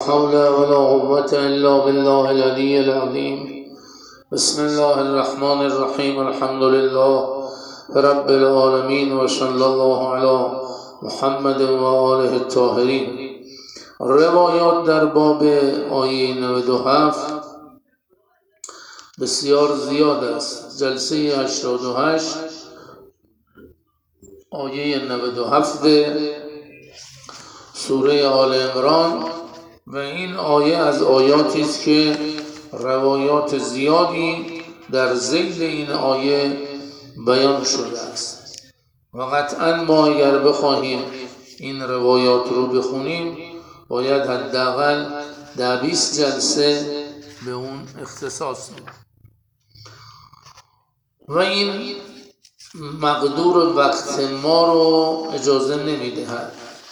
حول ولا قوة إلا بالله العلي العظيم. بسم الله الرحمن الرحيم. الحمد لله رب العالمين وصلى الله على محمد و آله الطاهرین. روایات در باب آیه 97 بسیار زیاد است. جلسه 88 آیه 97 سوره آل عمران و این آیه از آیاتی است که روایات زیادی در ذیل این آیه بیان شده است و قطعا ما اگر بخواهیم این روایات رو بخونیم باید حداقل 20 جلسه به اون اختصاص بدیم و این مقدور وقت ما رو اجازه نمیدهد.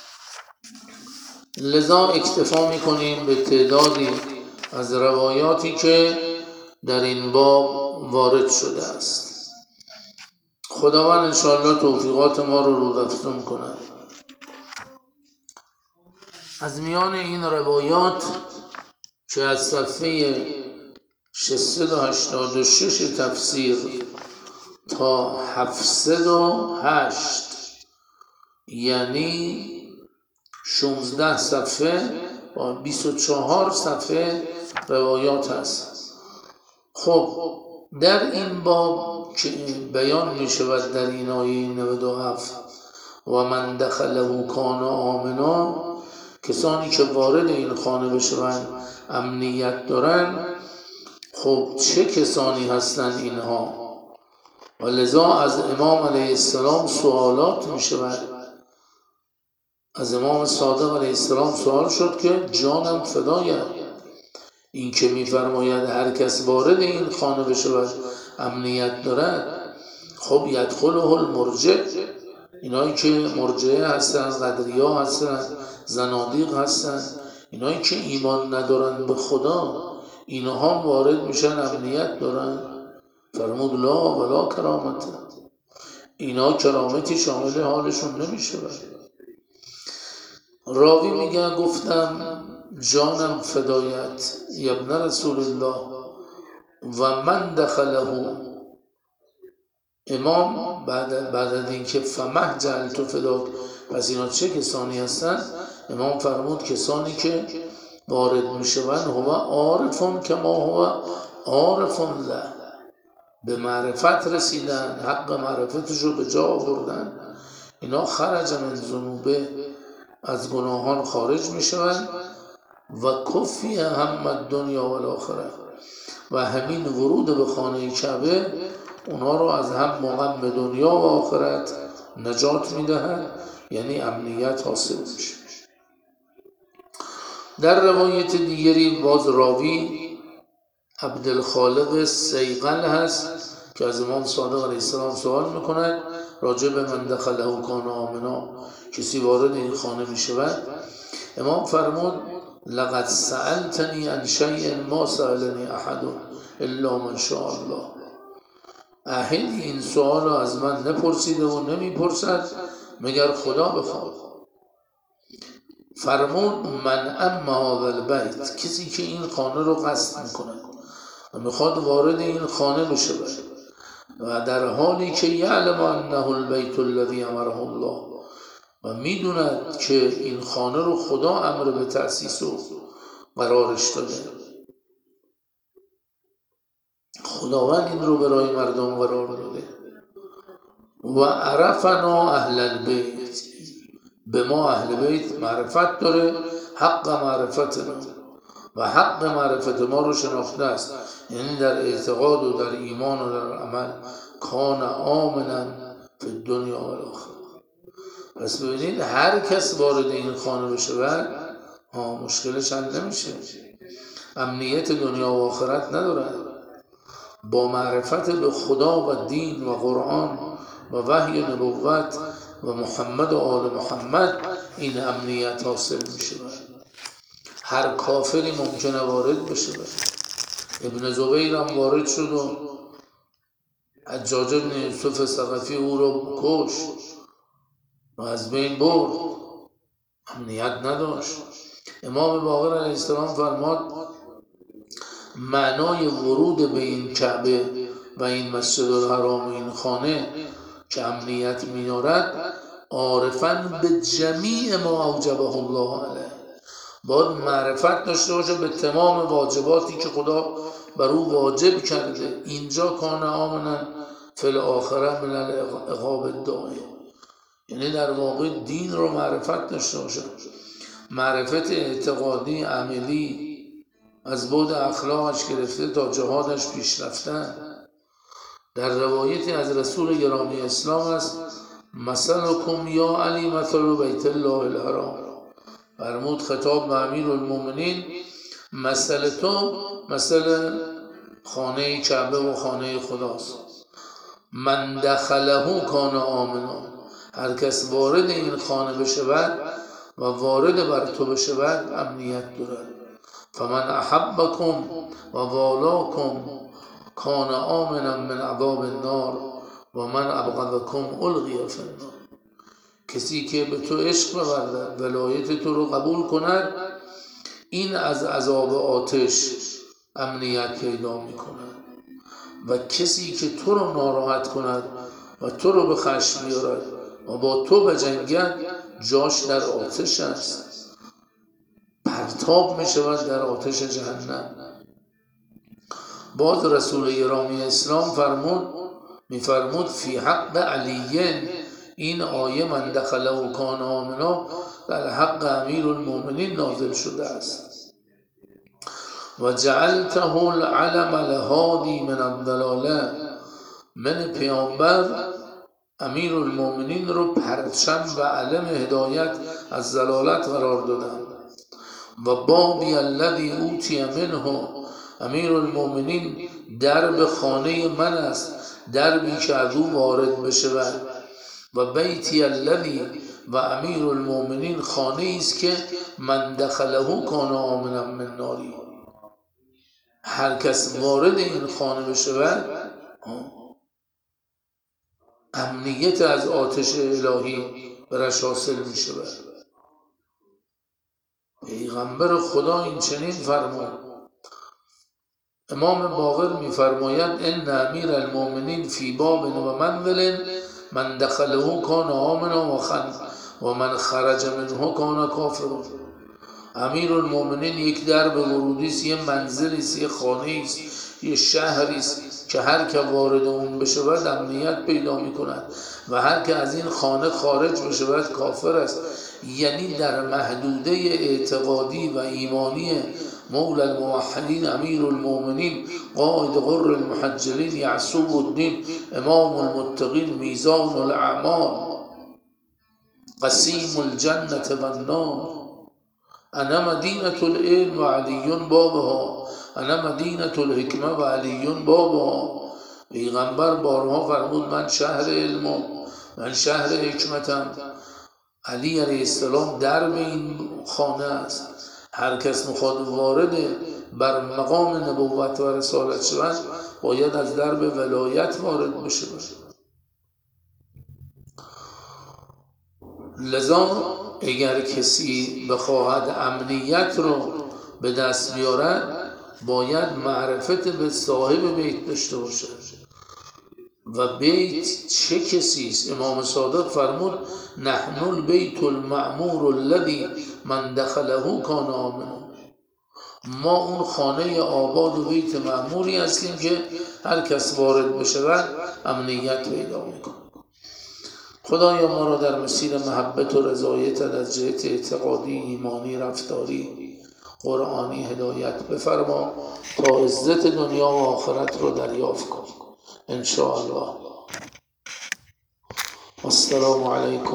لذا اکتفا میکنیم به تعدادی از روایاتی که در این باب وارد شده است. خداوند انشاءالله توفیقات ما رو رودفتون کند. از میان این روایات که از صفحه 686 تفسیر تا 708 یعنی 16 صفحه با 24 صفحه روایات هست. خب در این باب که بیان می شود در این آیه 97 و من دخله کان آمنا، کسانی که وارد این خانه بشوند امنیت دارن. خب چه کسانی هستند اینها؟ و لذا از امام علیه السلام سوالات می شود. از امام صادق علیه السلام سوال شد که جانم فدایت، این که می‌فرماید هر کس وارد این خانه بشود امنیت دارد. خب یدخله المرجع، اینایی که مرجعه هستند، قدریا هستند، زنادیق هستند، اینایی که ایمان ندارند به خدا، اینها وارد میشن امنیت دارن. فرمود لا ولا کرامت، اینا کرامتی شامل حالشون نمیشه. راوی میگه گفتم جانم فدایت ابن رسول الله و من دخله. امام بعد از اینکه فمه جعلت فداک، پس اینا چه کسانی هستند؟ امام فرمود کسانی که وارد میشوند هو عارفون کما هو عارفون له، به معرفت رسیدن، حق معرفتش رو به جا آوردن. اینا خرج من ذنوبه، از گناهان خارج می شوند. و کفی هم دنیا و الاخره، و همین ورود به خانه کعبه اونا رو از هم غم دنیا و آخرت نجات می دهد، یعنی امنیت حاصل میشه. در روایت دیگری باز راوی عبدالخالق سیقل هست که از امام صادق علیه السلام سوال میکند راجع به من دخله کان آمنا، کسی وارد این خانه میشود. امام فرمود لقد سألتنی عن شیء ما سألنی احد الا من شاء الله، اهل این سوال رو از من نپرسیده و نمیپرسد مگر خدا بخواد. فرمود من اما هذا البیت، کسی که این خانه رو قصد میکنه و میخواد وارد این خانه بشه و در حالی که یعلم انه البیت الذی امره الله، و میدوند که این خانه رو خدا امر به تأسیس و قرارش داده، خداوند این رو برای مردم قرار داده. و عرفنا اهل البیت، به ما اهل بیت معرفت داره، حق معرفتنا و حق معرفت ما رو شناخته است، یعنی در اعتقاد و در ایمان و در عمل. کان آمنا فی دنیا و الاخره. پس ببینید هر کس وارد این خانه بشه مشکلش حل نمیشه، امنیت دنیا و آخرت نداره. با معرفت به خدا و دین و قرآن و وحی نبوت و محمد و آل محمد این امنیت حاصل میشه. هر کافری ممکنه وارد بشه. ابن زبیر هم وارد شد و حجاج بن یوسف ثقفی او رو کش و از بین برد، امنیت نداشت. امام باقر علیه السلام فرماد معنای ورود به این کعبه و این مسجد الحرام و این خانه که امنیت می‌دارد عارفاً به جمیع ما اوجبه الله علیه، باید معرفت داشته باشه به تمام واجباتی که خدا بر او واجب کرده. اینجا کان آمنا فی الاخره من العقاب الدائم، یعنی در واقع دین رو معرفت داشته باشه، معرفت اعتقادی عملی از بعد اخلاقش گرفته تا جهادش پیش رفتن. در روایتی از رسول گرامی اسلام است مثلکم یا علی مثل بیت الله الحرام، فرمود خطاب به امیر المؤمنین مثل تو مثل خانه کعبه و خانه خداست. من دخله کان آمنا، هر کس وارد این خانه بشود و وارد بر تو بشود امنیت دارد. فمن احبکم و والاکم کان آمنا من عذاب النار و من ابغضکم القی فی النار، کسی که به تو عشق بورزد ولایت تو رو قبول کند این از عذاب آتش امنیت پیدا می کند و کسی که تو رو ناراحت کند و تو رو به خشم بیارد و با تو بجنگد جاش در آتش است، پرتاب می شود در آتش جهنم. باز رسول گرامی اسلام میفرمود فی حق علیین، این آیه من دخله و کان آمنا در حق امیر المؤمنین نازل شده است. و جعلته العلم الهادی من الضلاله، من پیامبر امیر المؤمنین رو پرچم و علم هدایت از ضلالت قرار دادم. و بابی الذی اوتی منه، امیر المؤمنین درب خانه من است، دربی که از او وارد بشود. و بیتی الذی، و امیر المؤمنین خانه است که من دخله کان آمنا من ناری، هر کس وارد این خانه بشود امنیت از آتش الهی برش حاصل می شود. پیغمبر خدا این چنین فرمود. امام باقر می فرماید ان امیر المؤمنین فی باب و منزل من دخله کان آمنا و من خرج منه کان کافر. امیر المؤمنین یک درب ورودی است، یه منزلی است، یه خانه است، یه شهری است که هر که وارد اون بشود امنیت پیدا می کند و هر که از این خانه خارج بشود کافر است. یعنی در محدوده اعتقادی و ایمانی مولا الموحدین امیر المؤمنین قائد غر المحجلین یعصوب الدین امام المتقین میزان الاعمال قسیم الجنة و النار، انا مدینة العلم و علی بابها، انا مدینة الحکمه و علی بابها. پیغمبر بارها فرمود من شهر علم و من شهر حکمتم، علی علیه السلام درب این خانه است. هر کس میخواد وارد بر مقام نبوت و رسالت شود باید از درب ولایت وارد بشه. لذا اگر کسی بخواهد امنیت رو به دست بیارد باید معرفت به صاحب بیت داشته باشد و بیت چه کسی است. امام صادق فرمود نحن البیت المعمور الذی من دخله کان آمنا، ما اون خانه آباد و بیت معموری هستیم که هر کس وارد بشود امنیت پیدا میکنه. خدایا ما را در مسیر محبت و رضایتت از جهت اعتقادی، ایمانی، رفتاری، قرآنی هدایت بفرما تا عزت دنیا و آخرت رو دریافت کن ان شاء الله. السلام علیکم.